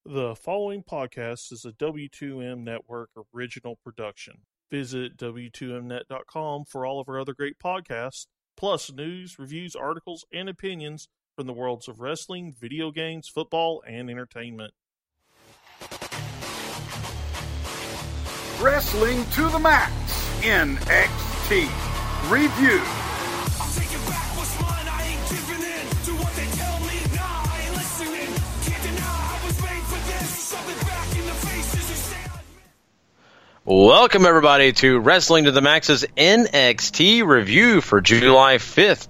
The following podcast is a W2M Network original production. Visit W2Mnet.com for all of our other great podcasts, plus news, reviews, articles, and opinions from the worlds of wrestling, video games, football, and entertainment. Wrestling to the Max, NXT Review. I'll take it back, what's mine, I ain't giving in to what they tell me, nah, I ain't listening. Can't deny I was made for this, shove it back in the face as you say I Welcome, everybody, to Wrestling to the Max's NXT review for July 5th,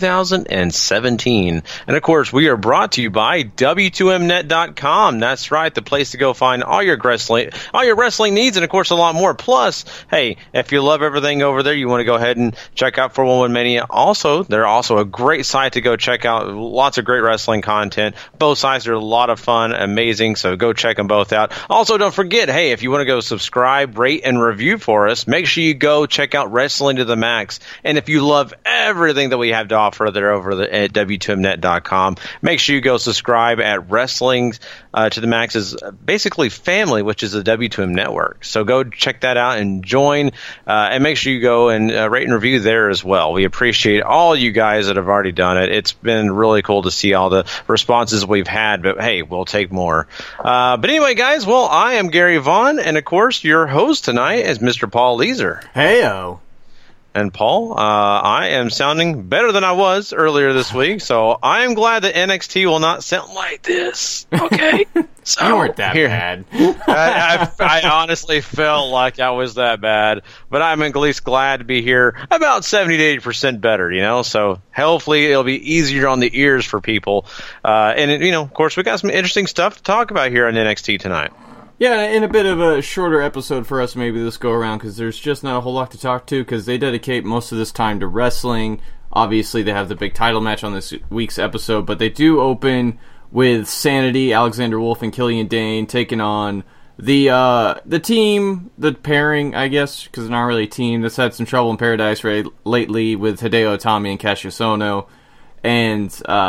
2017. And, of course, we are brought to you by W2Mnet.com. That's right, the place to go find all your wrestling needs and, of course, a lot more. Plus, hey, if you love everything over there, you want to go ahead and check out 411 Mania. Also, they're also a great site to go check out. Lots of great wrestling content. Both sites are a lot of fun, amazing, so go check them both out. Also, don't forget, hey, if you want to go subscribe, rate, and review for us, make sure you go check out Wrestling to the Max. And if you love everything that we have to offer there over at W2Mnet.com, make sure you go subscribe at Wrestling to the Max's basically family, which is the W2M network. So go check that out and join, and make sure you go and rate and review there as well. We appreciate all you guys that have already done it. It's been really cool to see all the responses we've had, but hey, we'll take more. But anyway, guys, well, I am Gary Vaughn, and of course, your host tonight is Mr. Paul Leeser. Heyo. And Paul, I am sounding better than I was earlier this week, so I am glad that NXT will not sound like this. Okay? So, you weren't that bad. I honestly felt like I was that bad, but I'm at least glad to be here about 70 to 80% better, you know? So hopefully it'll be easier on the ears for people. And, you know, of course, we got some interesting stuff to talk about here on NXT tonight. Yeah, and a bit of a shorter episode for us maybe this go-around, because there's just not a whole lot to talk to, because they dedicate most of this time to wrestling. Obviously, they have the big title match on this week's episode, but they do open with Sanity, Alexander Wolf, and Killian Dane taking on the team, the pairing, I guess, because it's not really a team, that's had some trouble in Paradise lately with Hideo Itami and Cassius Ohno. And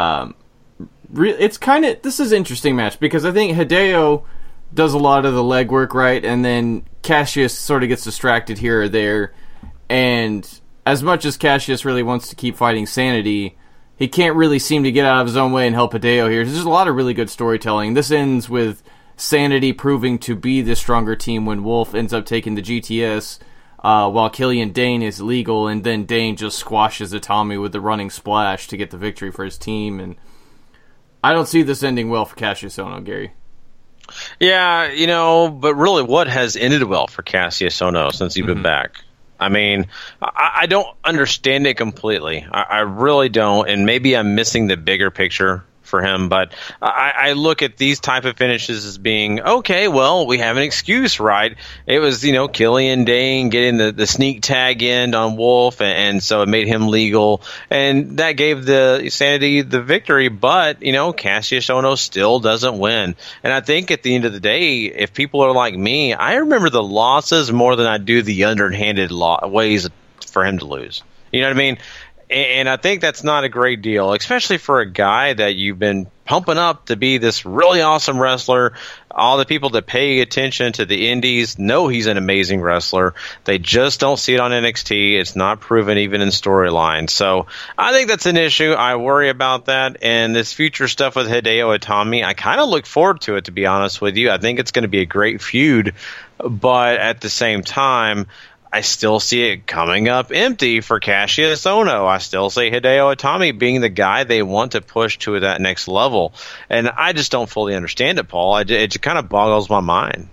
it's kind of, this is an interesting match, because I think Hideo does a lot of the legwork, right? And then Cassius sort of gets distracted here or there. And as much as Cassius really wants to keep fighting Sanity, he can't really seem to get out of his own way and help Hideo here. There's a lot of really good storytelling. This ends with Sanity proving to be the stronger team when Wolf ends up taking the GTS, while Killian Dane is legal, and then Dane just squashes Itami with the running splash to get the victory for his team. And I don't see this ending well for Cassius Ohno, Gary. Yeah, you know, but really what has ended well for Cassius Ohno since he's been back? I mean, I don't understand it completely. I really don't, and maybe I'm missing the bigger picture for him, but I look at these type of finishes as being, okay, well, we have an excuse, right? It was, you know, Killian Dane getting the sneak tag in on Wolf, and so it made him legal, and that gave the Sanity the victory, but, you know, Cassius Ohno still doesn't win. And I think at the end of the day, if people are like me, I remember the losses more than I do the underhanded ways for him to lose. You know what I mean? And I think that's not a great deal, especially for a guy that you've been pumping up to be this really awesome wrestler. All the people that pay attention to the indies know he's an amazing wrestler. They just don't see it on NXT. It's not proven even in storyline. So I think that's an issue. I worry about that. And this future stuff with Hideo Itami, I kind of look forward to it, to be honest with you. I think it's going to be a great feud. But at the same time, I still see it coming up empty for Cassius Ohno. I still see Hideo Itami being the guy they want to push to that next level. And I just don't fully understand it, Paul. It just kind of boggles my mind.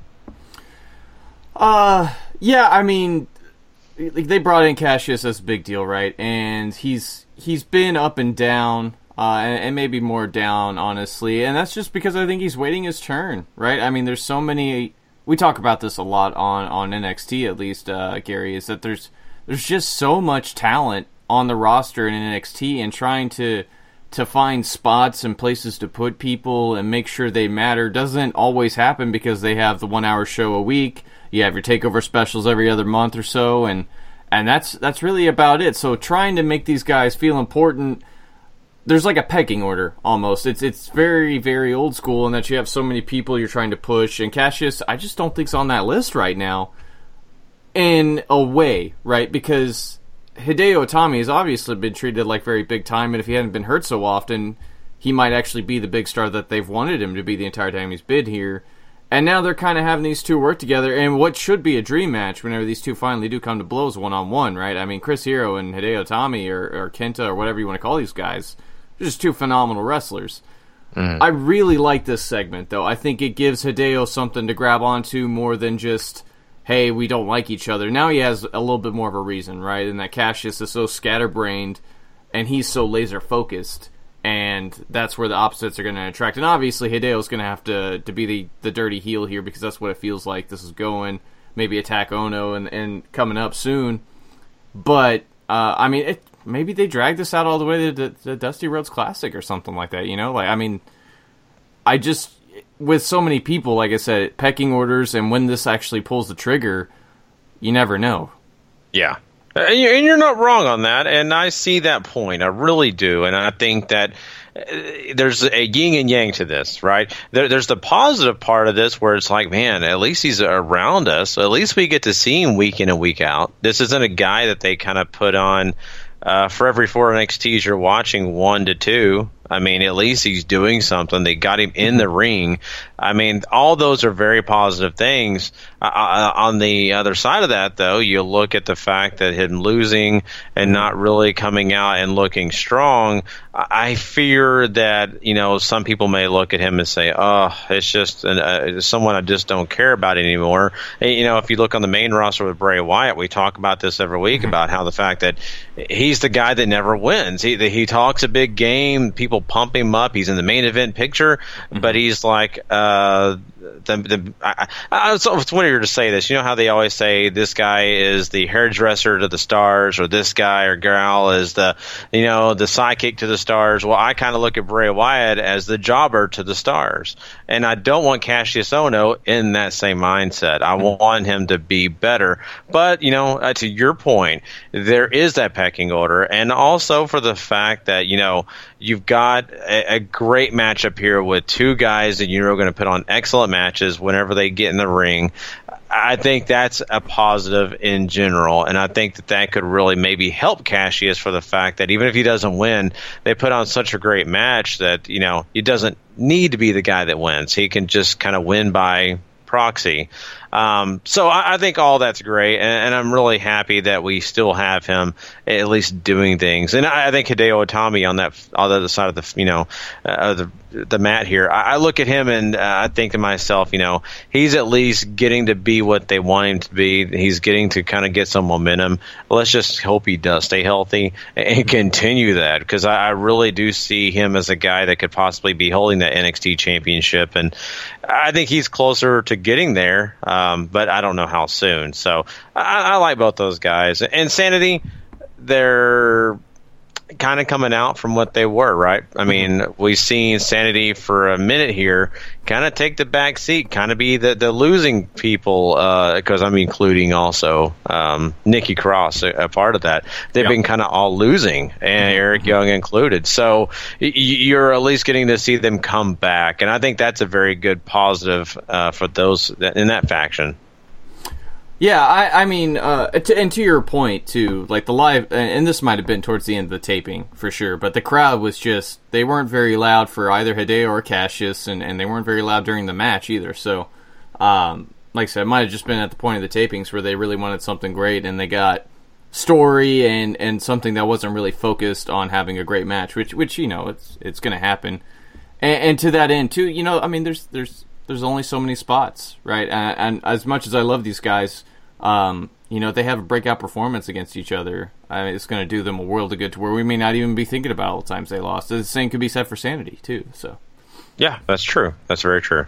Yeah, I mean, they brought in Cassius as a big deal, right? And he's been up and down, and maybe more down, honestly. And that's just because I think he's waiting his turn, right? I mean, there's so many... We talk about this a lot on NXT, at least, Gary, is that there's just so much talent on the roster in NXT, and trying to find spots and places to put people and make sure they matter doesn't always happen, because they have the 1 hour show a week. You have your takeover specials every other month or so, and that's really about it. So trying to make these guys feel important, there's like a pecking order almost. It's very, very old school in that you have so many people you're trying to push, and Cassius, I just don't think's on that list right now. In a way, right? Because Hideo Itami has obviously been treated like very big time, and if he hadn't been hurt so often, he might actually be the big star that they've wanted him to be the entire time he's been here. And now they're kind of having these two work together, and what should be a dream match whenever these two finally do come to blows one-on-one, right? I mean, Chris Hero and Hideo Itami, or Kenta, or whatever you want to call these guys, they're just two phenomenal wrestlers. I really like this segment, though. I think it gives Hideo something to grab onto more than just, hey, we don't like each other. Now he has a little bit more of a reason, right? And that Cassius is so scatterbrained, and he's so laser-focused. And that's where the opposites are going to attract. And obviously, Hideo's going to have to be the dirty heel here because that's what it feels like this is going. Maybe attack Ono and coming up soon. But, I mean, maybe they drag this out all the way to the Dusty Rhodes Classic or something like that, you know? Like, I mean, with so many people, like I said, pecking orders, and when this actually pulls the trigger, you never know. Yeah. And you're not wrong on that, and I see that point. I really do, and I think that there's a yin and yang to this, right? There's the positive part of this where it's like, man, at least he's around us. At least we get to see him week in and week out. This isn't a guy that they kind of put on for every 4 NXTs you're watching 1 to 2. I mean, at least he's doing something. They got him in the ring. I mean, all those are very positive things. On the other side of that, though, you look at the fact that him losing and not really coming out and looking strong, I fear that, you know, some people may look at him and say, oh, it's just someone I just don't care about anymore. And, you know, if you look on the main roster with Bray Wyatt, we talk about this every week about how the fact that he's the guy that never wins. He talks a big game. People pump him up. He's in the main event picture, but he's like it's weird to say this. You know how they always say this guy is the hairdresser to the stars, or this guy or gal is the sidekick to the stars. Well, I kind of look at Bray Wyatt as the jobber to the stars, and I don't want Cassius Ohno in that same mindset. I want him to be better. But, you know, to your point, there is that pecking order, and also for the fact that, you know, you've got a great matchup here with two guys that you're going to put on excellent matches whenever they get in the ring. I think that's a positive in general, and I think that could really maybe help Cassius for the fact that even if he doesn't win, they put on such a great match that, you know, he doesn't need to be the guy that wins. He can just kind of win by proxy. So I think all that's great, and I'm really happy that we still have him at least doing things. And I think Hideo Itami on the other side of the mat here, I look at him and I think to myself, you know, he's at least getting to be what they want him to be. He's getting to kind of get some momentum. Let's just hope he does stay healthy and continue that, because I really do see him as a guy that could possibly be holding that NXT championship, and I think he's closer to getting there. But I don't know how soon. So I like both those guys. And Sanity, they're kind of coming out from what they were, right? I mean, we've seen Sanity for a minute here kind of take the back seat, kind of be the losing people, because I'm including also Nikki Cross, a part of that. They've been kind of all losing, and Eric Young included. So you're at least getting to see them come back, and I think that's a very good positive for those in that faction. Yeah, I mean, and to your point, too, like the live, and this might have been towards the end of the taping, for sure, but the crowd was just, they weren't very loud for either Hideo or Cassius, and they weren't very loud during the match either, so, like I said, it might have just been at the point of the tapings where they really wanted something great, and they got story and something that wasn't really focused on having a great match, which you know, it's going to happen. And to that end, too, you know, I mean, there's only so many spots, right? And as much as I love these guys, you know, they have a breakout performance against each other. I mean, it's going to do them a world of good to where we may not even be thinking about all the times they lost. The same could be said for Sanity, too. So, yeah, that's true. That's very true.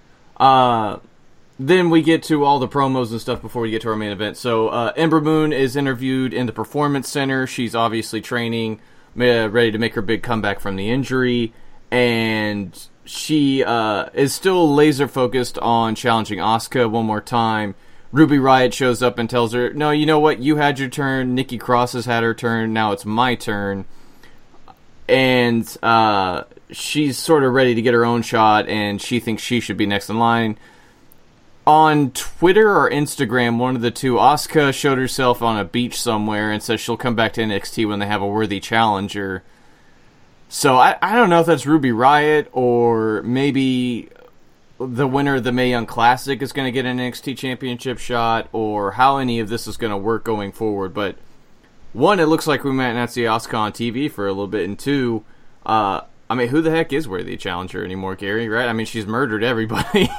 Then we get to all the promos and stuff before we get to our main event. So, Ember Moon is interviewed in the Performance Center. She's obviously training, ready to make her big comeback from the injury. And she is still laser focused on challenging Asuka one more time. Ruby Riott shows up and tells her, no, you know what? You had your turn. Nikki Cross has had her turn. Now it's my turn. and she's sort of ready to get her own shot, and she thinks she should be next in line. On Twitter or Instagram, one of the two, Asuka showed herself on a beach somewhere and says she'll come back to NXT when they have a worthy challenger. So I don't know if that's Ruby Riott or maybe the winner of the Mae Young Classic is going to get an NXT Championship shot, or how any of this is going to work going forward. But one, it looks like we might not see Asuka on TV for a little bit, and two, I mean, who the heck is worthy challenger anymore, Gary, right? I mean, she's murdered everybody.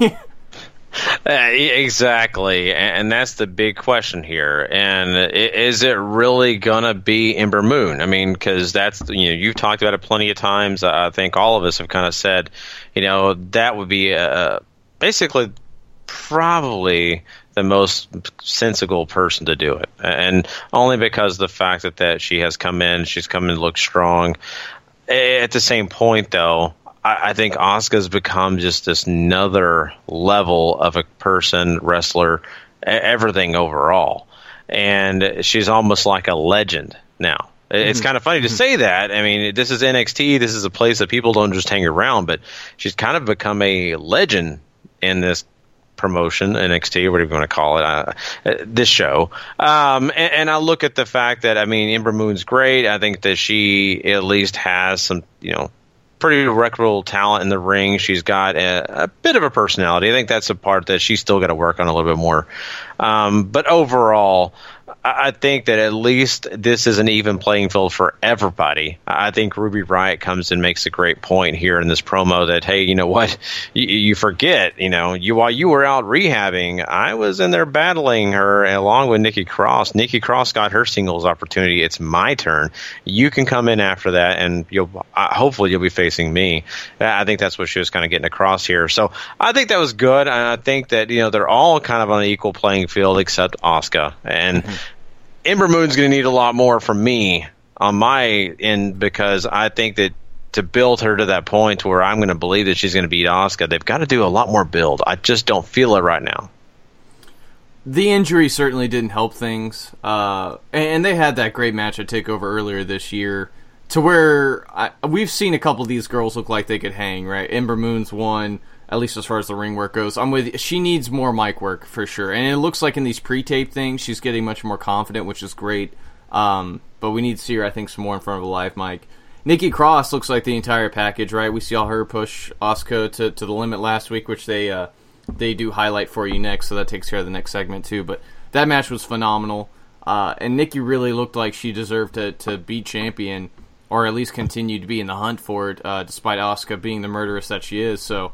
Exactly, and that's the big question here. And is it really gonna be Ember Moon? I mean, because that's, you've talked about it plenty of times. I think all of us have kind of said, that would be basically probably the most sensible person to do it, and only because of the fact that she's come in look strong. At the same point, though, I think Asuka's become just this another level of a person, wrestler, everything overall. And she's almost like a legend now. It's kind of funny to say that. I mean, this is NXT. This is a place that people don't just hang around, but she's kind of become a legend in this promotion, NXT, whatever you want to call it, this show. And I look at the fact that, I mean, Ember Moon's great. I think that she at least has some, pretty reputable talent in the ring. She's got a bit of a personality. I think that's a part that she's still got to work on a little bit more. But overall, I think that at least this is an even playing field for everybody. I think Ruby Riott comes and makes a great point here in this promo that, hey, you know what? You forget, while you were out rehabbing, I was in there battling her along with Nikki Cross. Nikki Cross got her singles opportunity. It's my turn. You can come in after that, and hopefully you'll be facing me. I think that's what she was kind of getting across here. So I think that was good. And I think that, they're all kind of on an equal playing field except Asuka. And Ember Moon's going to need a lot more from me on my end, because I think that to build her to that point where I'm going to believe that she's going to beat Asuka, they've got to do a lot more build. I just don't feel it right now. The injury certainly didn't help things. And they had that great match at TakeOver earlier this year to where we've seen a couple of these girls look like they could hang, right? Ember Moon's one, at least as far as the ring work goes. She needs more mic work for sure. And it looks like in these pre-tape things, she's getting much more confident, which is great. But we need to see her, I think, some more in front of a live mic. Nikki Cross looks like the entire package, right? We saw her push Asuka to the limit last week, which they do highlight for you next, so that takes care of the next segment too. But that match was phenomenal. And Nikki really looked like she deserved to be champion, or at least continue to be in the hunt for it, despite Asuka being the murderess that she is. So,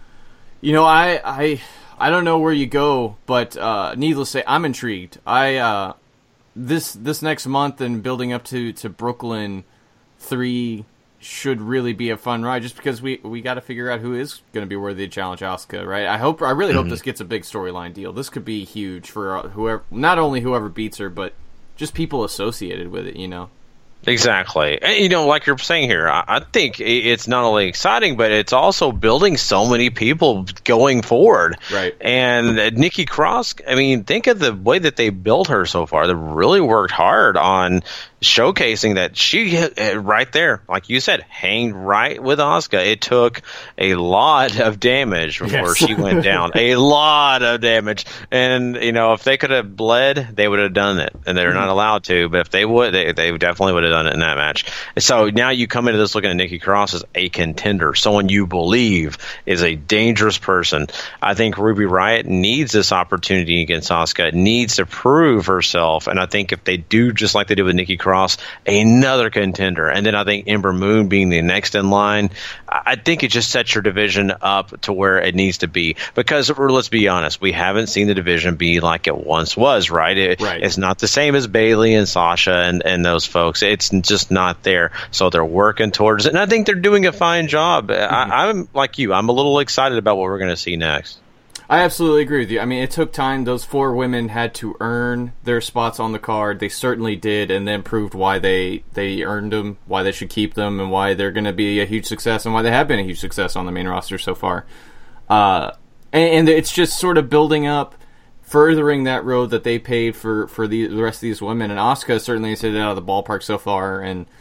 I don't know where you go, but needless to say, I'm intrigued. This next month and building up to Brooklyn 3 should really be a fun ride, just because we got to figure out who is going to be worthy to challenge Asuka, right? I really hope this gets a big storyline deal. This could be huge for whoever, not only whoever beats her, but just people associated with it, Exactly. And, like you're saying here, I think it's not only exciting, but it's also building so many people going forward. Right. And Nikki Cross, I mean, think of the way that they built her so far. They really worked hard on showcasing that she, right there, like you said, hanged right with Asuka. It took a lot of damage before she went down. A lot of damage. And, if they could have bled, they would have done it. And they're not allowed to. But if they would, they definitely would have done it in that match. So now you come into this looking at Nikki Cross as a contender, someone you believe is a dangerous person. I think Ruby Riott needs this opportunity against Asuka, needs to prove herself. And I think if they do just like they did with Nikki Cross, another contender, and then I think Ember Moon being the next in line, I think it just sets your division up to where it needs to be. Because let's be honest, we haven't seen the division be like it once was, right? It's not the same as Bayley and Sasha and those folks. It's just not there. So they're working towards it, and I think they're doing a fine job. I'm like you. I'm a little excited about what we're going to see next. I absolutely agree with you. I mean, it took time. Those 4 women had to earn their spots on the card. They certainly did, and then proved why they earned them, why they should keep them, and why they're going to be a huge success, and why they have been a huge success on the main roster so far. And it's just sort of building up, furthering that road that they paved for the rest of these women. And Asuka certainly has hit it out of the ballpark so far, and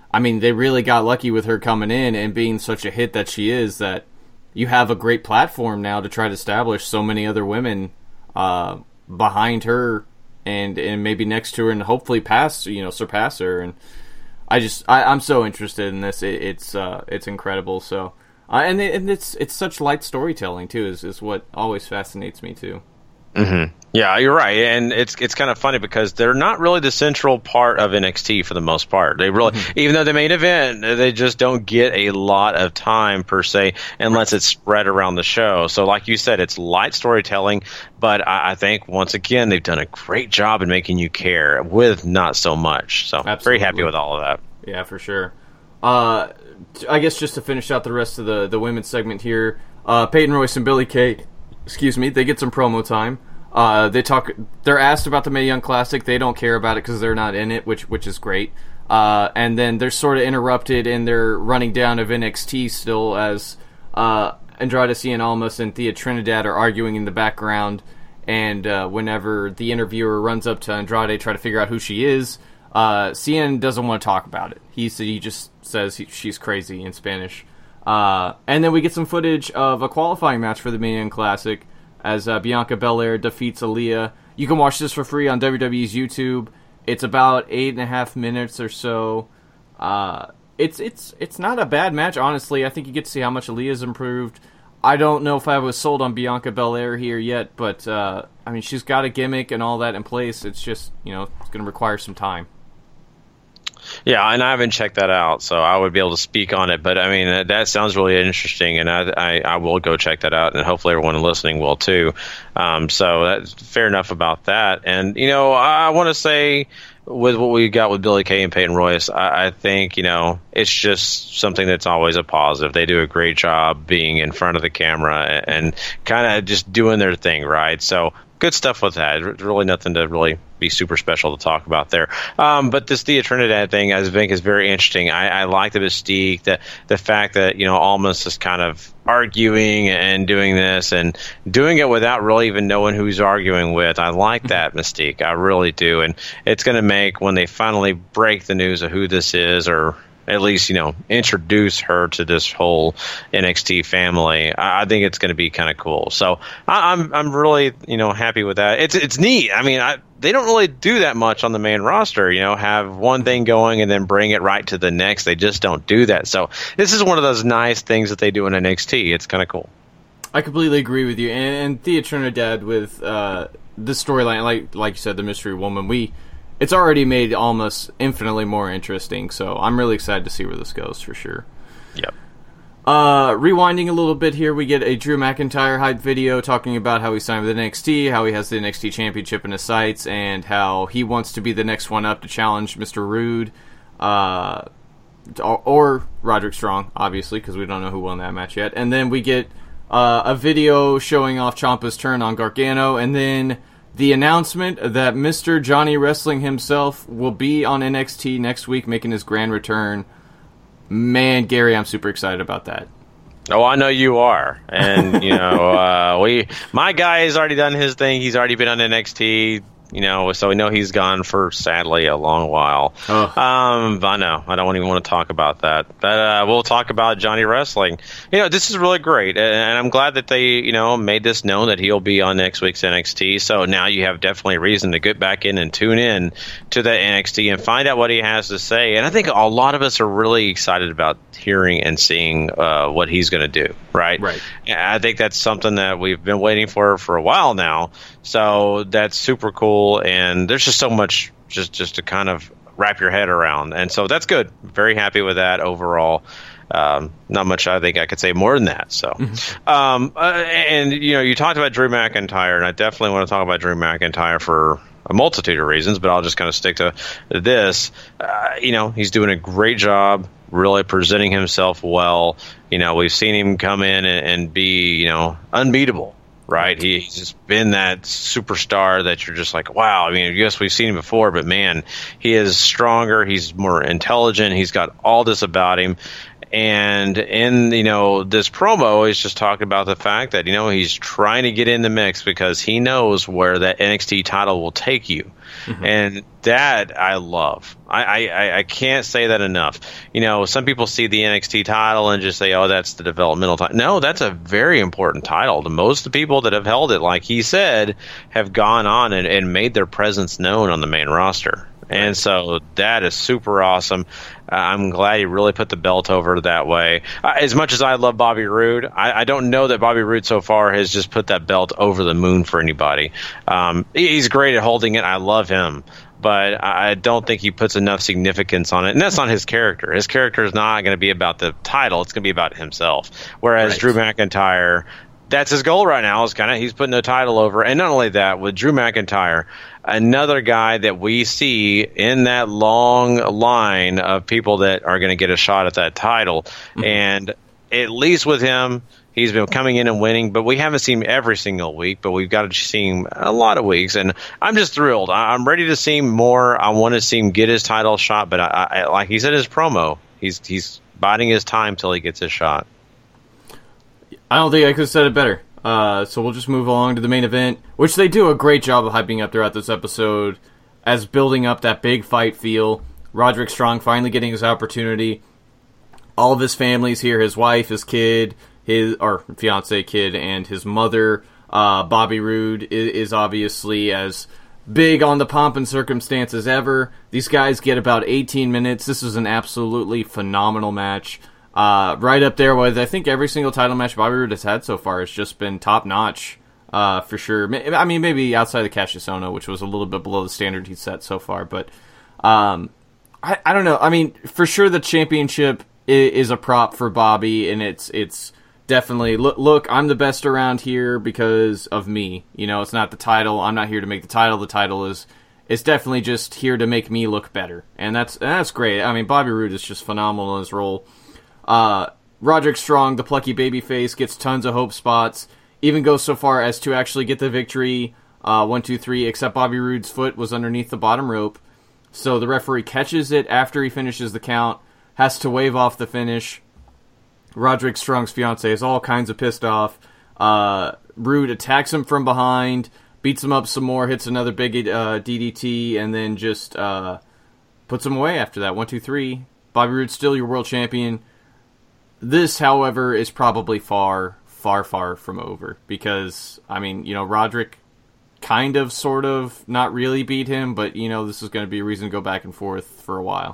I mean, they really got lucky with her coming in and being such a hit that she is, that you have a great platform now to try to establish so many other women behind her and maybe next to her and hopefully surpass her. And I'm so interested in this. It's incredible. So and it's such light storytelling too is what always fascinates me too. Mm-hmm. Yeah, you're right, and it's kind of funny because they're not really the central part of NXT for the most part. They really, even though the main event, they just don't get a lot of time per se unless it's spread around the show. So, like you said, it's light storytelling, but I think once again they've done a great job in making you care with not so much. So, Absolutely. Very happy with all of that. Yeah, for sure. I guess just to finish out the rest of the women's segment here, Peyton Royce and Billie Kay, they get some promo time. They're asked about the Mae Young Classic. They don't care about it because they're not in it, which is great. And then they're sort of interrupted in their running down of NXT still as Andrade Cien Almas and Thea Trinidad are arguing in the background. And whenever the interviewer runs up to Andrade, try to figure out who she is, Cien doesn't want to talk about it. He just says she's crazy in Spanish. And then we get some footage of a qualifying match for the Mae Young Classic as Bianca Belair defeats Aaliyah. You can watch this for free on WWE's YouTube. It's about 8.5 minutes or so. It's not a bad match, honestly. I think you get to see how much Aaliyah's improved. I don't know if I was sold on Bianca Belair here yet, but I mean, she's got a gimmick and all that in place. It's just, it's going to require some time. Yeah, and I haven't checked that out, so I would be able to speak on it. But, I mean, that sounds really interesting, and I will go check that out, and hopefully everyone listening will too. So that's fair enough about that. And, I want to say with what we got with Billie Kay and Peyton Royce, I think, it's just something that's always a positive. They do a great job being in front of the camera and kind of just doing their thing, right? So good stuff with that. There's really nothing to really be super special to talk about there. But this Thea Trinidad thing, I think, is very interesting. I like the mystique, the fact that, Almas is kind of arguing and doing this and doing it without really even knowing who he's arguing with. I like that mystique. I really do. And it's going to make, when they finally break the news of who this is, or at least, introduce her to this whole NXT family, I think it's going to be kind of cool. So I'm really, happy with that. It's neat. I mean, they don't really do that much on the main roster, have one thing going and then bring it right to the next. They just don't do that. So this is one of those nice things that they do in NXT. It's kind of cool. I completely agree with you. And Thea Trinidad with this storyline, like you said, the Mystery Woman, it's already made Almas infinitely more interesting, so I'm really excited to see where this goes, for sure. Yep. Rewinding a little bit here, we get a Drew McIntyre hype video talking about how he signed with NXT, how he has the NXT Championship in his sights, and how he wants to be the next one up to challenge Mr. Rude, or Roderick Strong, obviously, because we don't know who won that match yet. And then we get a video showing off Ciampa's turn on Gargano, and then the announcement that Mr. Johnny Wrestling himself will be on NXT next week, making his grand return. Man, Gary, I'm super excited about that. Oh, I know you are. And, my guy has already done his thing. He's already been on NXT. So we know he's gone for, sadly, a long while. Oh. I know. I don't even want to talk about that. But we'll talk about Johnny Wrestling. This is really great. And I'm glad that they, made this known that he'll be on next week's NXT. So now you have definitely a reason to get back in and tune in to that NXT and find out what he has to say. And I think a lot of us are really excited about hearing and seeing what he's going to do, right? Right. I think that's something that we've been waiting for a while now. So that's super cool, and there's just so much just to kind of wrap your head around, and so that's good. Very happy with that overall. Not much I think I could say more than that. So, and you talked about Drew McIntyre, and I definitely want to talk about Drew McIntyre for a multitude of reasons, but I'll just kind of stick to this. He's doing a great job, really presenting himself well. We've seen him come in and be, unbeatable. Right, he's just been that superstar that you're just like, wow. I mean, yes, we've seen him before, but man, he is stronger. He's more intelligent. He's got all this about him, And in, this promo, he's just talking about the fact that, he's trying to get in the mix because he knows where that NXT title will take you. Mm-hmm. And that I love. I can't say that enough. Some people see the NXT title and just say, oh, that's the developmental title. No, that's a very important title. Most of the people that have held it, like he said, have gone on and made their presence known on the main roster. And so that is super awesome. I'm glad he really put the belt over that way. As much as I love Bobby Roode, I don't know that Bobby Roode so far has just put that belt over the moon for anybody. He's great at holding it. I love him. But I don't think he puts enough significance on it. And that's not his character. His character is not going to be about the title. It's going to be about himself. Whereas Drew McIntyre, that's his goal right now. He's putting the title over. And not only that, with Drew McIntyre, another guy that we see in that long line of people that are going to get a shot at that title. Mm-hmm. And at least with him, he's been coming in and winning, but we haven't seen him every single week, but we've got to see him a lot of weeks. And I'm just thrilled. I'm ready to see him more. I want to see him get his title shot, but I like he said in his promo, he's biding his time till he gets his shot. I don't think I could have said it better. So we'll just move along to the main event, which they do a great job of hyping up throughout this episode as building up that big fight feel. Roderick Strong finally getting his opportunity. All of his family's here, his wife, his kid, his fiance kid, and his mother. Bobby Roode is obviously as big on the pomp and circumstance as ever. These guys get about 18 minutes. This is an absolutely phenomenal match. Right up there with, I think, every single title match Bobby Roode has had so far has just been top-notch, for sure. I mean, maybe outside of Cassius Ohno, which was a little bit below the standard he's set so far, but I don't know. I mean, for sure the championship is a prop for Bobby, and it's definitely, look, I'm the best around here because of me. It's not the title. I'm not here to make the title. The title is definitely just here to make me look better, and that's great. I mean, Bobby Roode is just phenomenal in his role. Roderick Strong, the plucky babyface, gets tons of hope spots, even goes so far as to actually get the victory, 1, 2, 3, except Bobby Roode's foot was underneath the bottom rope. So the referee catches it after he finishes the count, has to wave off the finish. Roderick Strong's fiance is all kinds of pissed off. Roode attacks him from behind, beats him up some more, hits another big DDT, and then just puts him away after that. 1, 2, 3. Bobby Roode's still your world champion. This, however, is probably far, far, far from over because, I mean, Roderick kind of, sort of, not really beat him, but, this is going to be a reason to go back and forth for a while.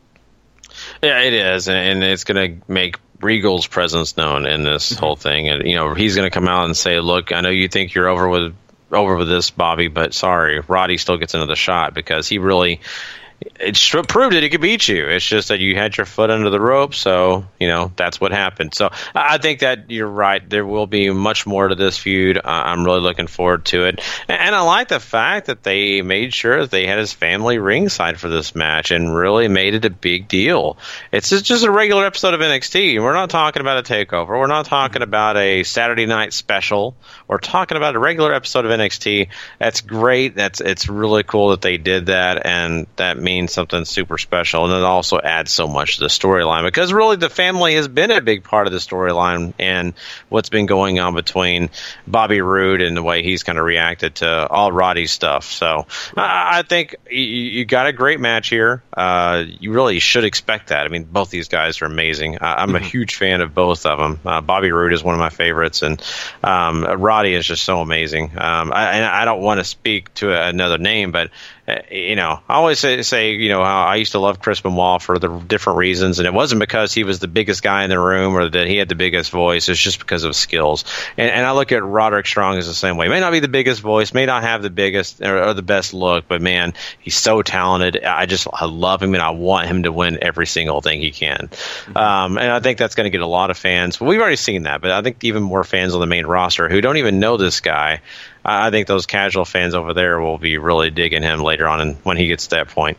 Yeah, it is, and it's going to make Regal's presence known in this whole thing, and, he's going to come out and say, look, I know you think you're over with this, Bobby, but sorry, Roddy still gets another shot because he really... It proved that he could beat you. It's just that you had your foot under the rope, so, that's what happened. So I think that you're right. There will be much more to this feud. I'm really looking forward to it. And I like the fact that they made sure that they had his family ringside for this match and really made it a big deal. It's just a regular episode of NXT. We're not talking about a takeover. We're not talking about a Saturday night special. We're talking about a regular episode of NXT. That's great. It's really cool that they did that, and that means something super special, and it also adds so much to the storyline because really the family has been a big part of the storyline and what's been going on between Bobby Roode and the way he's kind of reacted to all Roddy's stuff. So I think you got a great match here. You really should expect that. I mean, both these guys are amazing. I'm a huge fan of both of them. Bobby Roode is one of my favorites, and Roddy is just so amazing. I don't want to speak to another name, but I always say, how I used to love Chris Benoit for the different reasons, and it wasn't because he was the biggest guy in the room or that he had the biggest voice. It's just because of skills. And I look at Roderick Strong as the same way. He may not be the biggest voice, may not have the biggest or the best look, but man, he's so talented. I love him, and I want him to win every single thing he can. And I think that's going to get a lot of fans. We've already seen that, but I think even more fans on the main roster who don't even know this guy. I think those casual fans over there will be really digging him later on when he gets to that point.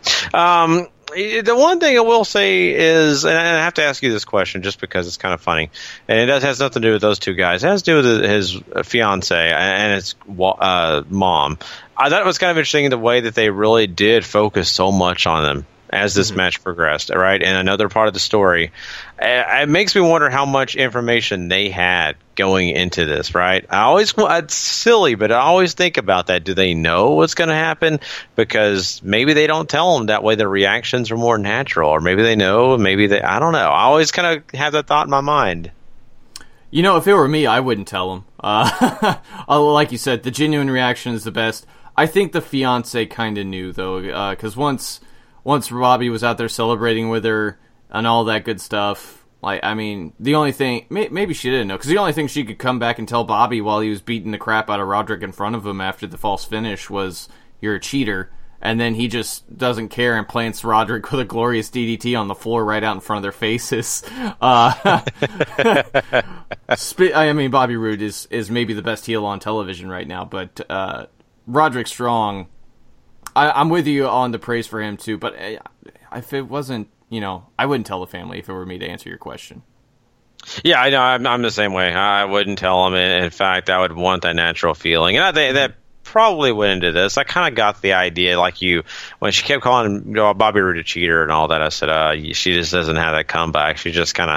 The one thing I will say is, and I have to ask you this question just because it's kind of funny, and it has nothing to do with those two guys. It has to do with his fiance and his mom. I thought it was kind of interesting the way that they really did focus so much on them. as this match progressed, right? And another part of the story. It makes me wonder how much information they had going into this, right? It's silly, but I always think about that. Do they know what's going to happen? Because maybe they don't tell them. That way their reactions are more natural. Or maybe they know, I don't know. I always kind of have that thought in my mind. You know, if it were me, I wouldn't tell them. Like you said, the genuine reaction is the best. I think the fiance kind of knew, though, because once Robbie was out there celebrating with her and all that good stuff, the only thing, maybe she didn't know, because the only thing she could come back and tell Bobby while he was beating the crap out of Roderick in front of him after the false finish was, you're a cheater, and then he just doesn't care and plants Roderick with a glorious DDT on the floor right out in front of their faces. Bobby Roode is maybe the best heel on television right now, but Roderick Strong, I'm with you on the praise for him too, but if it wasn't, I wouldn't tell the family if it were me to answer your question. Yeah, I know. I'm the same way. I wouldn't tell them. In fact, I would want that natural feeling. And I think that probably went into this. I kind of got the idea, like you, when she kept calling Bobby Roode a cheater and all that, I said, she just doesn't have that comeback. She just kind of,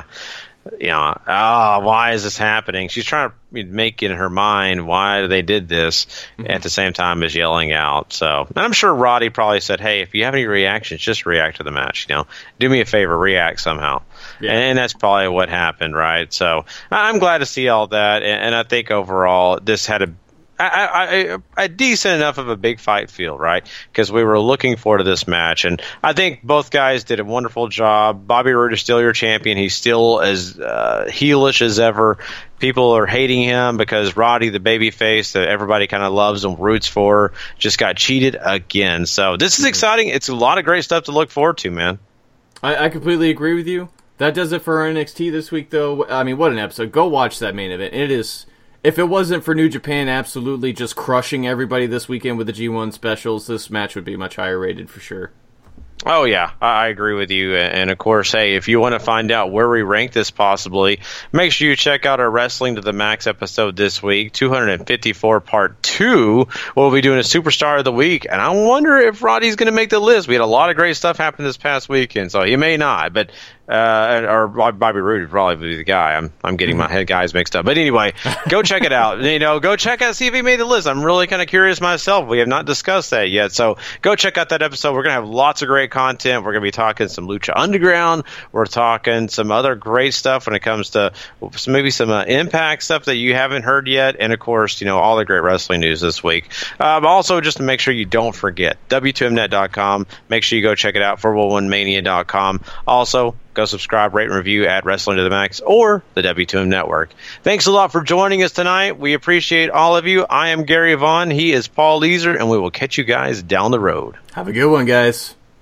why is this happening? She's trying to make in her mind why they did this at the same time as yelling out. So, and I'm sure Roddy probably said, hey, if you have any reactions, just react to the match. Do me a favor, react somehow. Yeah. And that's probably what happened, right? So I'm glad to see all that. And I think overall this had a decent enough of a big fight feel, right? Because we were looking forward to this match, and I think both guys did a wonderful job. Bobby Roode is still your champion. He's still as heelish as ever. People are hating him because Roddy, the babyface that everybody kind of loves and roots for, just got cheated again. So this is exciting. It's a lot of great stuff to look forward to, man. I completely agree with you. That does it for our NXT this week, though. I mean, what an episode. Go watch that main event. It is... If it wasn't for New Japan absolutely just crushing everybody this weekend with the G1 specials, this match would be much higher rated for sure. Oh, yeah, I agree with you. And, of course, hey, if you want to find out where we rank this possibly, make sure you check out our Wrestling to the Max episode this week, 254 Part 2. We'll be doing a Superstar of the Week, and I wonder if Roddy's going to make the list. We had a lot of great stuff happen this past weekend, so he may not, but... or Bobby Roode would probably be the guy. I'm getting my head guys mixed up. But anyway, go check it out. Go check out, see if he made the list. I'm really kind of curious myself. We have not discussed that yet. So go check out that episode. We're going to have lots of great content. We're going to be talking some Lucha Underground. We're talking some other great stuff when it comes to maybe some Impact stuff that you haven't heard yet. And of course, all the great wrestling news this week. Also, just to make sure you don't forget, W2Mnet.com. Make sure you go check it out, 411mania.com. Also, go subscribe, rate, and review at Wrestling to the Max or the W2M Network. Thanks a lot for joining us tonight. We appreciate all of you. I am Gary Vaughn. He is Paul Leeser, and we will catch you guys down the road. Have a good one, guys.